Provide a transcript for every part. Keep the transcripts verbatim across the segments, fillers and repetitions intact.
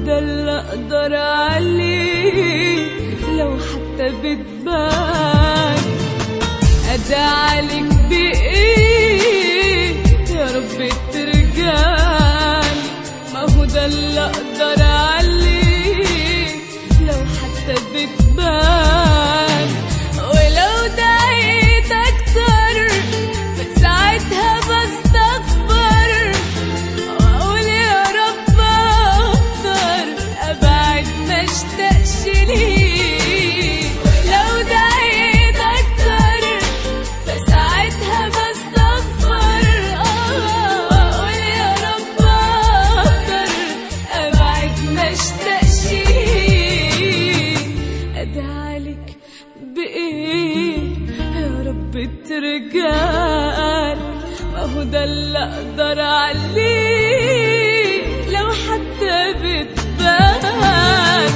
ده اللي اقدر عليه لو حتى بتبان. ادعلك بايه يا رب ترجعلي، ما هو ده اللي اقدر عليه لو حتى بتبان. ولو دعيت اكتر ساعتها بستغفر واقول يا رب اقدر ابعد ما اشتاقش ليه. ولو دعيت اكتر فساعتها بستغفر واقول يا رب اقدر ابعد ما اشتاقش ليه. ادعلك بايه يا رب ترجعلي، ما هو ده اللي اقدر عليه لو حتى بتبان.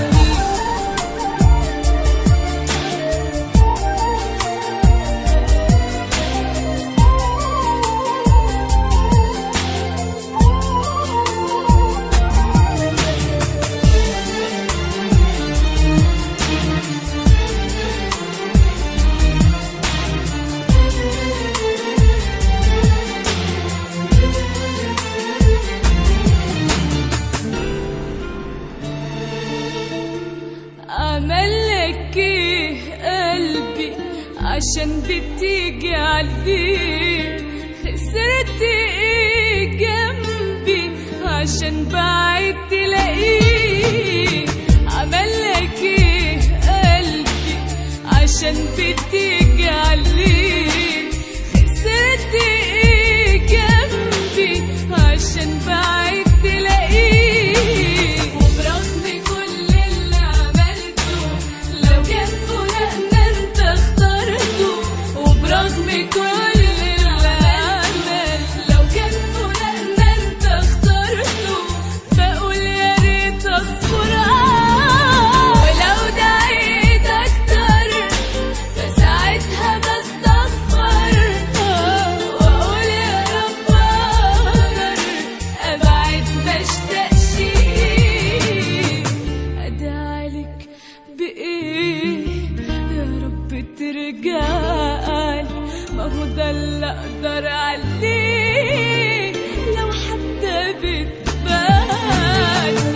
عملك ايه قلبي عشان بتيجي عليه؟ خسرت ايه جنبي عشان بعيد تلاقيه؟ عملك ايه قلبي عشان بتيجي عليه؟ خسرت ايه جنبي عشان بعيد تلاقيه؟ وبرغم كل اللي عملته لو كان فراقنا انت اخترته، وبرغم كل اللي عمل لو كان فراقنا انت اخترته، بقول يا ريت اصبر. ولو دعيت اكتر فساعتها بستغفر واقول يا رب اقدر ابعد ما اشتاقش ليه. ادعلك بايه يا رب ترجعلي، ما هو ده اللي اقدر عليه لو حتى بتباني.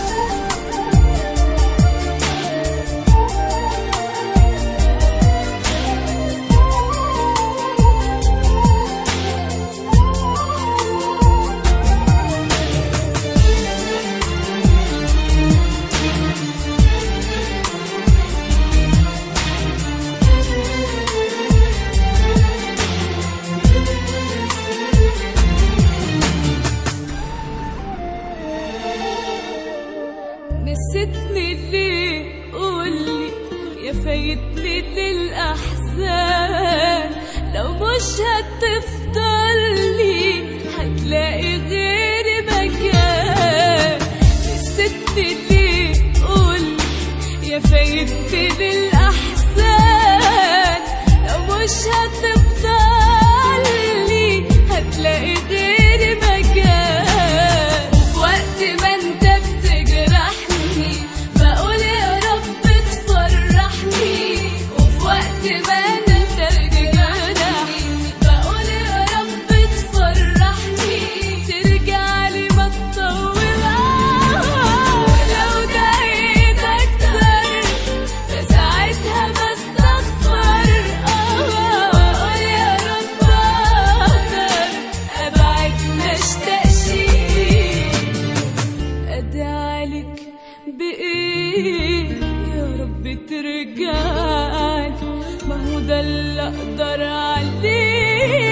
نسيتني ليه قولي يا فايتني للأحزان؟ لو مش هتفضلي هتلاقي غيري مكان. نسيتني ليه قولي يا فايتني للأحزان؟ لو مش هتفضلي هتلاقي غيري مكان. وقت ما انت بتجرحني بقول يا رب تفرحني، وفي وقت ما انت بتجرحني بقول يا رب تفرحني. ترجعلي ما تطول. ولو دعيت اكتر فساعتها بستغفر واقول يا رب اقدر ابعد ما اشتاقش ليه. ادعلك بايه يا رب ترجعلي، ما هو ده اللي اقدر عليه